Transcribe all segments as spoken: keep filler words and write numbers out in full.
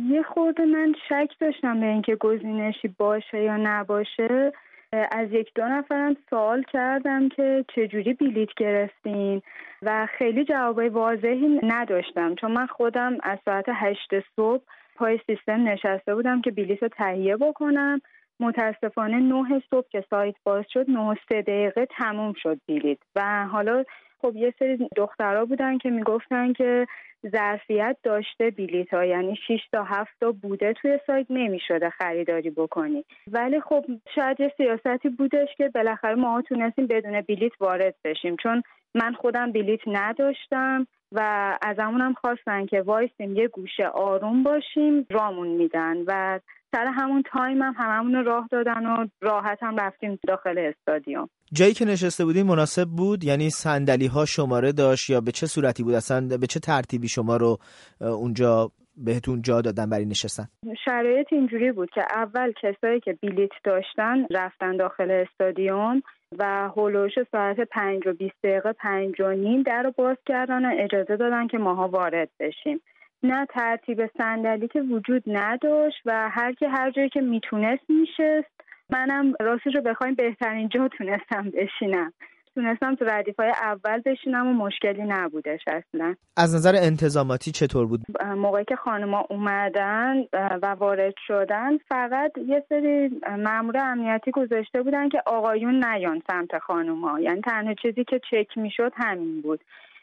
یه خورده من شک داشتم به اینکه گزینشی باشه یا نباشه. از یک دو نفرم سوال کردم که چجوری بلیت گرفتین و خیلی جوابای واضحی نداشتم، چون من خودم از ساعت هشت صبح پای سیستم نشسته بودم که بلیت رو تهیه بکنم. متاسفانه نه صبح که سایت باز شد نه و سه دقیقه تموم شد بلیت و حالا خب یه سری دخترها بودن که میگفتن که ظرفیت داشته بلیت ها، یعنی شش تا هفت تا بوده توی سایت نمیشده خریداری بکنی، ولی خب شاید یه سیاستی بودش که بالاخره ما تونستیم بدون بلیت وارد بشیم، چون من خودم بلیت نداشتم و از همونم خواستن که وایسیم یه گوشه آروم باشیم رامون میدن و سر همون تایم هم هممون راه دادن و راحت هم رفتیم داخل استادیوم. جایی که نشسته بودین مناسب بود؟ یعنی صندلی ها شماره داشت یا به چه صورتی بود؟ اصلا به چه ترتیبی شما رو اونجا بهتون جا دادن برای نشستن؟ شرایط اینجوری بود که اول کسایی که بلیت داشتن رفتن داخل استادیوم و هولوش ساعت پنج و بیست دقیقه پنج و نیم در رو باز کردن و اجازه دادن که ماها وارد بشیم. نه ترتیب صندلی که وجود نداشت و هر کی هر جایی که میتونست میشست. منم راستش رو بخوایم بهترین جا تونستم بشینم. تونستم تو ردیفای اول بشینم و مشکلی نبودش اصلا. از نظر انتظاماتی چطور بود؟ موقعی که خانم‌ها اومدن و وارد شدن فقط یه سری مأمور امنیتی گذاشته بودن که آقایون نیان سمت خانم‌ها، یعنی تنها چیزی که چک میشد همین بود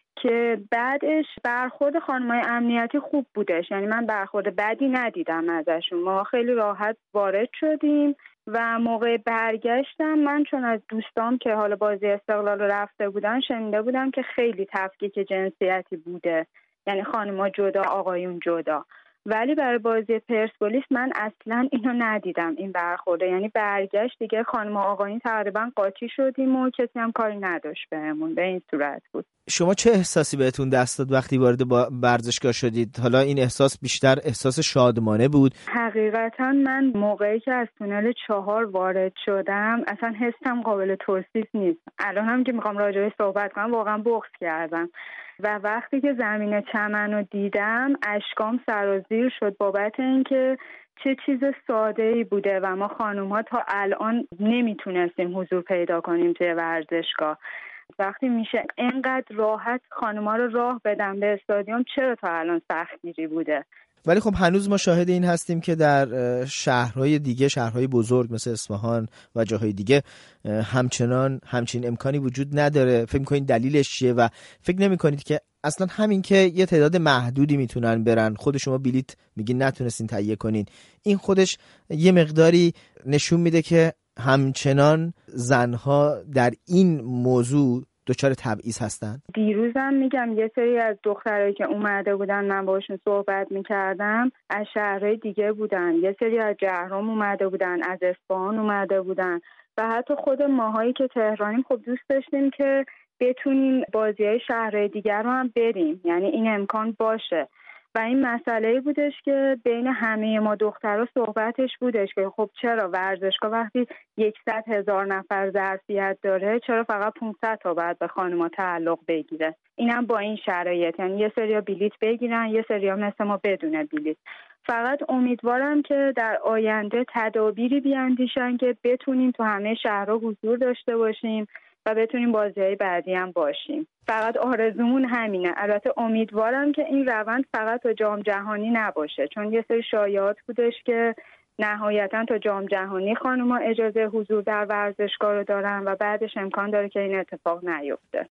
که بعدش برخورد خانم‌های امنیتی خوب بودش، یعنی من برخورد بدی ندیدم ازشون. ما خیلی راحت وارد شدیم و موقع برگشتم من چون از دوستام که حالا بازی استقلال رو رفته بودن شنیده بودم که خیلی تفکیک جنسیتی بوده، یعنی خانم‌ها جدا آقایون جدا، ولی برای بازی پرسپولیس من اصلا اینو ندیدم این برخورده، یعنی برگشت دیگه خانم و آقایون تقریبا قاطی شدیم و کسی هم کاری نداشت بهمون. به این صورت بود. شما چه احساسی بهتون دست داد وقتی وارد ورزشگاه شدید؟ حالا این احساس بیشتر احساس شادمانه بود؟ حقیقتا من موقعی که از تونل چهار وارد شدم اصلا حسم قابل توصیف نیست. الان هم که میخوام راجعش صحبت کنم واقعا بغض کردم و وقتی که زمین چمن رو دیدم اشکام سرازیر شد بابت اینکه چه چیز ساده‌ای بوده و ما خانوم‌ها تا الان نمیتونستیم حضور پیدا کنیم توی ورزشگاه. وقتی میشه اینقدر راحت خانوما رو راه بدن به استادیوم، چرا تا الان سختگیری بوده؟ ولی خب هنوز ما شاهد این هستیم که در شهرهای دیگه، شهرهای بزرگ مثل اصفهان و جاهای دیگه همچنان همچین امکانی وجود نداره. فکر می‌کنید دلیلش چیه و فکر نمی‌کنید که اصلا همین که یه تعداد محدودی میتونن برن، خود شما بلیت میگین نتونستین تهیه کنین، این خودش یه مقداری نشون میده که همچنان زنها در این موضوع دچار تبعیض هستن؟ دیروزم میگم یه سری از دخترایی که اومده بودن من باشون صحبت میکردم از شهرهای دیگه بودن، یه سری از جهرم اومده بودن، از اصفهان اومده بودن و حتی خود ماهایی که تهرانیم خب دوست داشتیم که بتونیم بازی‌های شهرهای دیگر رو هم بریم، یعنی این امکان باشه و این مسئله بودش که بین همه ما دخترها صحبتش بودش که خب چرا ورزشگاه وقتی صد هزار نفر ظرفیت داره چرا فقط پانصد تا باید به خانم‌ها تعلق بگیره؟ اینم با این شرایط، یعنی یه سریا بلیت بگیرن یه سریا مثل ما بدون بلیت. فقط امیدوارم که در آینده تدابیری بیاندیشن که بتونیم تو همه شهرها حضور داشته باشیم و بتونیم بازی‌های بعدی هم باشیم. فقط آرزومون همینه. البته امیدوارم که این روند فقط تا جام جهانی نباشه، چون یه سری شایعات بودش که نهایتاً تا جام جهانی خانم‌ها اجازه حضور در ورزشگاه رو دارن و بعدش امکان داره که این اتفاق نیفته.